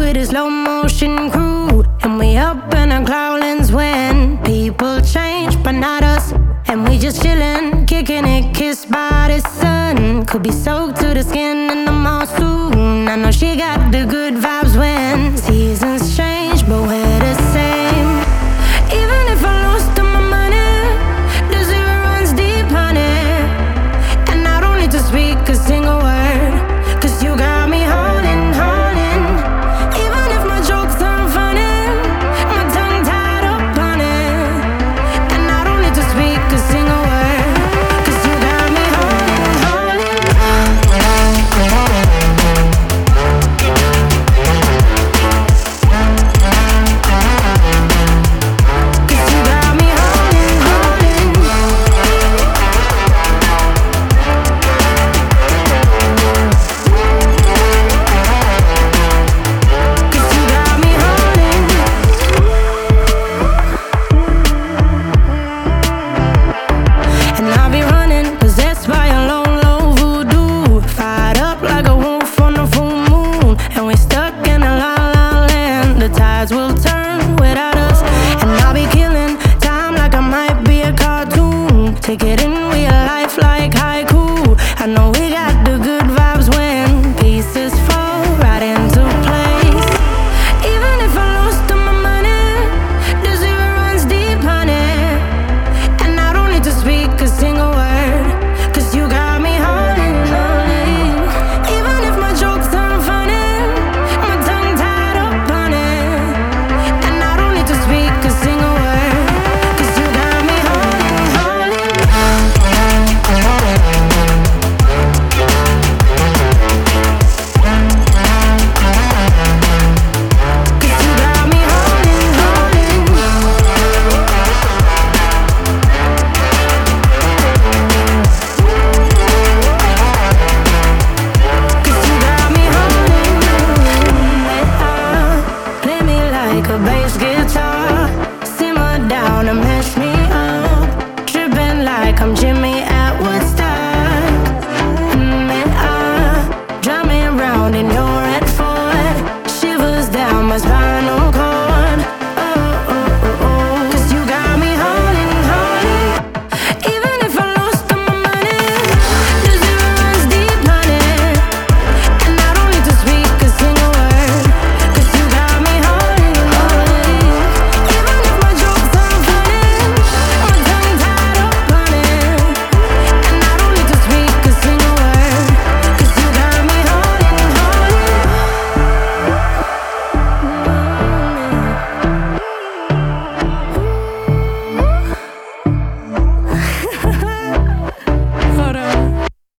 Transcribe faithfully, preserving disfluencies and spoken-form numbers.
with a slow motion crew, and we up in our cloudlands when people change, but not us. And we just chillin', kicking it, kissed by the sun. Could be soaked to the skin in the mall soon. I know she got the good vibes when seasons change, but we're the same. Even if I lost all my money, the zero runs deep, honey. And I don't need to speak a single word, 'cause you got me holding, holding. Even if my jokes aren't funny, my tongue tied up on it. And I don't need to speak a single word, 'cause you got me holding, holding. 'Cause you got me holding, holding. 'Cause you got me holding. And I'll be running, possessed by a low, low voodoo. Fired up like a wolf on the full moon. And we stuck in a la la land. The tides will turn without us. And I'll be killing time like I might be a cartoon. Take it in real life like haiku. I know we got the good vibes when pieces fall right into place. Even if I lost all my money, the zero runs deep, honey. And I don't need to speak a single word, 'cause you got me holding, holding. Even if my jokes aren't funny, my tongue tied up on it. And I don't need to speak a single word, 'cause you got me holding, holding. 'Cause you got me holding, holding. 'Cause you got me holding. Play me like a bass guitar.